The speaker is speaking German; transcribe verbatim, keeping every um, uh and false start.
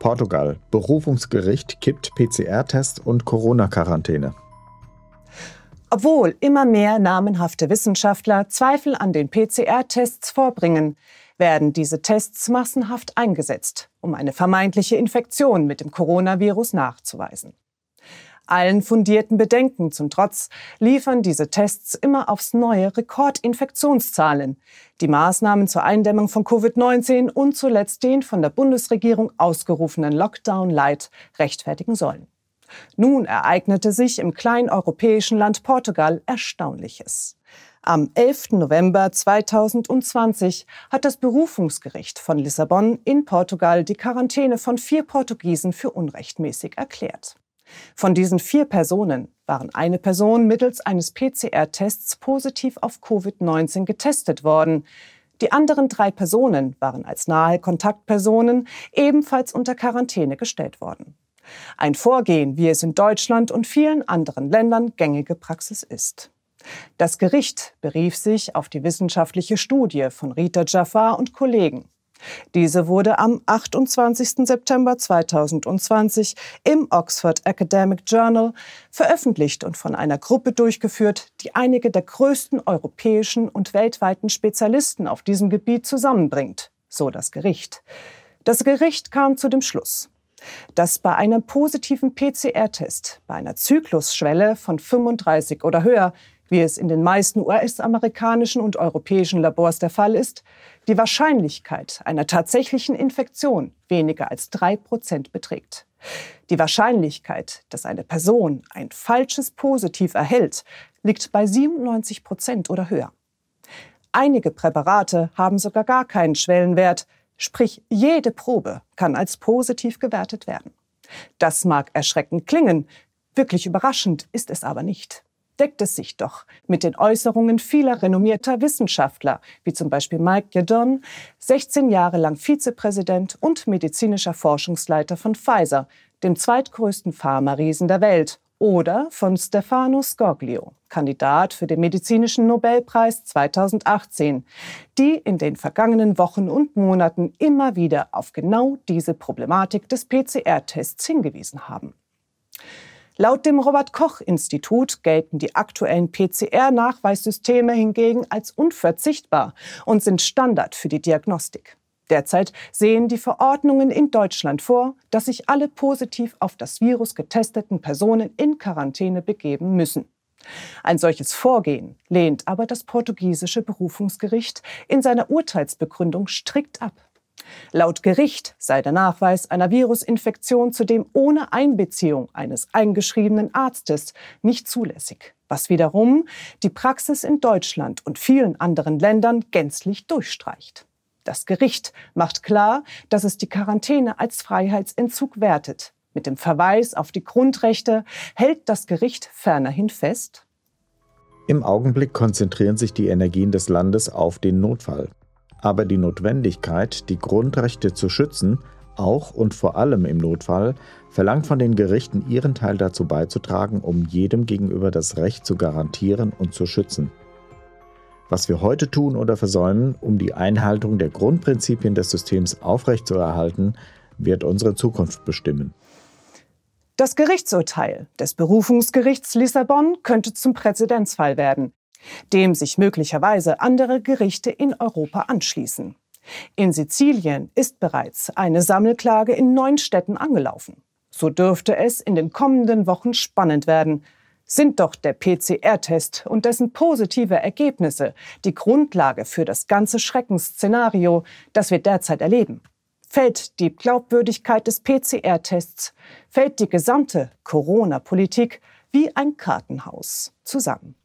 Portugal. Berufungsgericht kippt P C R-Test und Corona-Quarantäne. Obwohl immer mehr namenhafte Wissenschaftler Zweifel an den P C R-Tests vorbringen, werden diese Tests massenhaft eingesetzt, um eine vermeintliche Infektion mit dem Coronavirus nachzuweisen. Allen fundierten Bedenken zum Trotz liefern diese Tests immer aufs neue Rekordinfektionszahlen, die Maßnahmen zur Eindämmung von Covid neunzehn und zuletzt den von der Bundesregierung ausgerufenen Lockdown Light rechtfertigen sollen. Nun ereignete sich im kleinen europäischen Land Portugal Erstaunliches. Am elften November zweitausendzwanzig hat das Berufungsgericht von Lissabon in Portugal die Quarantäne von vier Portugiesen für unrechtmäßig erklärt. Von diesen vier Personen waren eine Person mittels eines P C R-Tests positiv auf Covid neunzehn getestet worden. Die anderen drei Personen waren als nahe Kontaktpersonen ebenfalls unter Quarantäne gestellt worden. Ein Vorgehen, wie es in Deutschland und vielen anderen Ländern gängige Praxis ist. Das Gericht berief sich auf die wissenschaftliche Studie von Rita Jaffar und Kollegen. Diese wurde am achtundzwanzigsten September zweitausendzwanzig im Oxford Academic Journal veröffentlicht und von einer Gruppe durchgeführt, die einige der größten europäischen und weltweiten Spezialisten auf diesem Gebiet zusammenbringt, so das Gericht. Das Gericht kam zu dem Schluss, dass bei einem positiven P C R-Test bei einer Zyklusschwelle von fünfunddreißig oder höher, wie es in den meisten U S-amerikanischen und europäischen Labors der Fall ist, die Wahrscheinlichkeit einer tatsächlichen Infektion weniger als drei Prozent beträgt. Die Wahrscheinlichkeit, dass eine Person ein falsches Positiv erhält, liegt bei siebenundneunzig Prozent oder höher. Einige Präparate haben sogar gar keinen Schwellenwert, sprich jede Probe kann als positiv gewertet werden. Das mag erschreckend klingen, wirklich überraschend ist es aber nicht. Deckt es sich doch mit den Äußerungen vieler renommierter Wissenschaftler, wie zum Beispiel Mike Yeadon, sechzehn Jahre lang Vizepräsident und medizinischer Forschungsleiter von Pfizer, dem zweitgrößten Pharma-Riesen der Welt, oder von Stefano Scoglio, Kandidat für den Medizinischen Nobelpreis zweitausendachtzehn, die in den vergangenen Wochen und Monaten immer wieder auf genau diese Problematik des P C R-Tests hingewiesen haben. Laut dem Robert-Koch-Institut gelten die aktuellen P C R-Nachweissysteme hingegen als unverzichtbar und sind Standard für die Diagnostik. Derzeit sehen die Verordnungen in Deutschland vor, dass sich alle positiv auf das Virus getesteten Personen in Quarantäne begeben müssen. Ein solches Vorgehen lehnt aber das portugiesische Berufungsgericht in seiner Urteilsbegründung strikt ab. Laut Gericht sei der Nachweis einer Virusinfektion zudem ohne Einbeziehung eines eingeschriebenen Arztes nicht zulässig, was wiederum die Praxis in Deutschland und vielen anderen Ländern gänzlich durchstreicht. Das Gericht macht klar, dass es die Quarantäne als Freiheitsentzug wertet. Mit dem Verweis auf die Grundrechte hält das Gericht fernerhin fest: Im Augenblick konzentrieren sich die Energien des Landes auf den Notfall. Aber die Notwendigkeit, die Grundrechte zu schützen, auch und vor allem im Notfall, verlangt von den Gerichten, ihren Teil dazu beizutragen, um jedem gegenüber das Recht zu garantieren und zu schützen. Was wir heute tun oder versäumen, um die Einhaltung der Grundprinzipien des Systems aufrechtzuerhalten, wird unsere Zukunft bestimmen. Das Gerichtsurteil des Berufungsgerichts Lissabon könnte zum Präzedenzfall werden, dem sich möglicherweise andere Gerichte in Europa anschließen. In Sizilien ist bereits eine Sammelklage in neun Städten angelaufen. So dürfte es in den kommenden Wochen spannend werden. Sind doch der P C R-Test und dessen positive Ergebnisse die Grundlage für das ganze Schreckensszenario, das wir derzeit erleben? Fällt die Glaubwürdigkeit des P C R-Tests, fällt die gesamte Corona-Politik wie ein Kartenhaus zusammen.